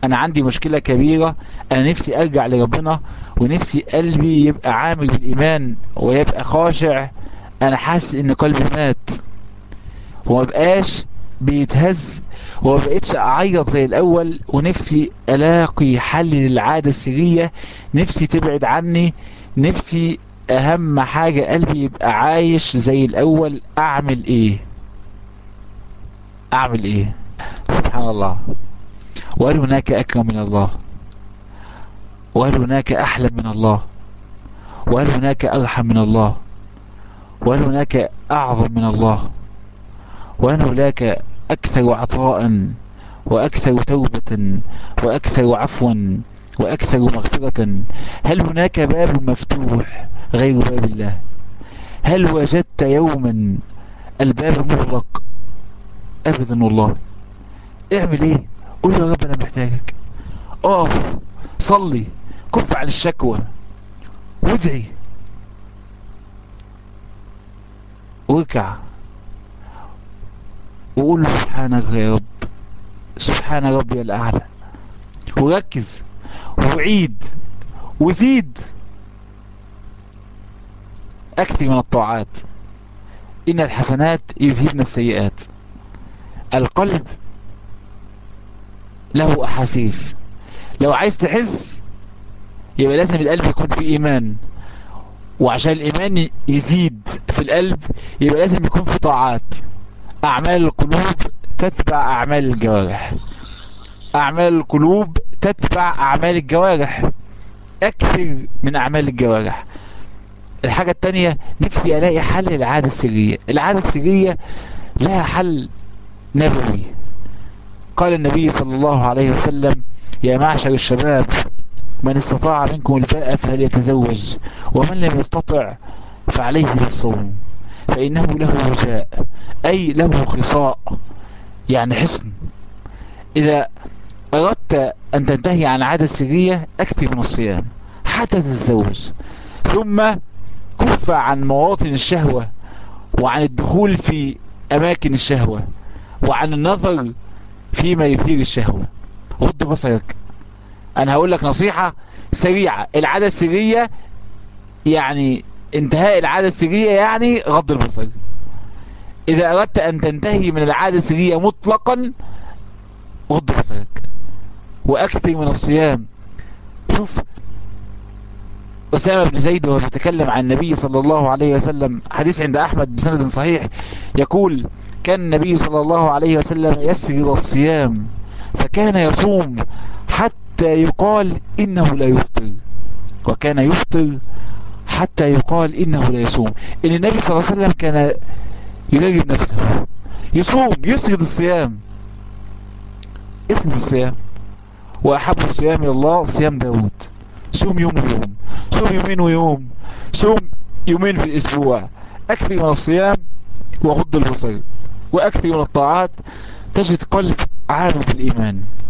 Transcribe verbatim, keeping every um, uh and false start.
انا عندي مشكلة كبيرة، انا نفسي ارجع لربنا، ونفسي قلبي يبقى عامر بالايمان ويبقى خاشع. انا حاسس ان قلبي مات وما بقاش بيتهز، وما بقتش اعيط زي الاول، ونفسي الاقي حل للعادة السرية، نفسي تبعد عني، نفسي اهم حاجة قلبي يبقى عايش زي الاول. اعمل ايه؟ اعمل ايه؟ سبحان الله. وهل هناك اكرم من الله؟ وهل هناك احلم من الله؟ وهل هناك ارحم من الله؟ وهل هناك اعظم من الله؟ وهل هناك اكثر عطاء واكثر توبة واكثر عفوا واكثر مغفرة؟ هل هناك باب مفتوح غير باب الله؟ هل وجدت يوما الباب مغلق؟ ابدا والله. اعمل ايه؟ قول يا رب انا محتاجك. اقف صلي، كف عن الشكوى، وادعي، واركع وقول له سبحانك يا رب، سبحان ربي الاعلى، وركز وعيد وزيد. اكثر من الطاعات، ان الحسنات يذهبن السيئات. القلب له احاسيس، لو عايز تحس يبقى لازم القلب يكون فيه ايمان، وعشان الايمان يزيد في القلب يبقى لازم يكون في طاعات. اعمال القلوب تتبع اعمال الجوارح، اعمال القلوب تتبع اعمال الجوارح، اكثر من اعمال الجوارح. الحاجة التانية، نفسي الاقي حل للعادة السرية. العادة السرية لها حل نبوي. قال النبي صلى الله عليه وسلم: يا معشر الشباب، من استطاع منكم الباءة فليتزوج، ومن لم يستطع فعليه بالصوم، فإنه له وجاء، أي له خصاء، يعني حصن. إذا أردت أن تنتهي عن العادة السرية أكثر من الصيام حتى تتزوج، ثم كف عن مواطن الشهوة، وعن الدخول في أماكن الشهوة، وعن النظر فيما يثير الشهوة. غض بصرك. أنا هقول لك نصيحة سريعة. العادة السرية يعني انتهاء العادة السرية يعني غض البصر. إذا أردت أن تنتهي من العادة السرية مطلقا غض بصرك وأكثر من الصيام. شوف أسامة بن زيد وهو بيتكلم عن النبي صلى الله عليه وسلم، حديث عند أحمد بسند صحيح، يقول: كان النبي صلى الله عليه وسلم يسرد الصيام، فكان يصوم حتى يقال إنه لا يفطر، وكان يفطر حتى يقال إنه لا يصوم. إن النبي صلى الله عليه وسلم كان يلاجم نفسه، يصوم، يسرد الصيام، يسرد الصيام. وأحب الصيام إلى الله صيام داود، صوم يوم ويوم، صوم يومين ويوم، صوم يومين في الأسبوع. أكثر من الصيام وغض البصر وأكثر من الطاعات، تجد قلب عامر بالإيمان.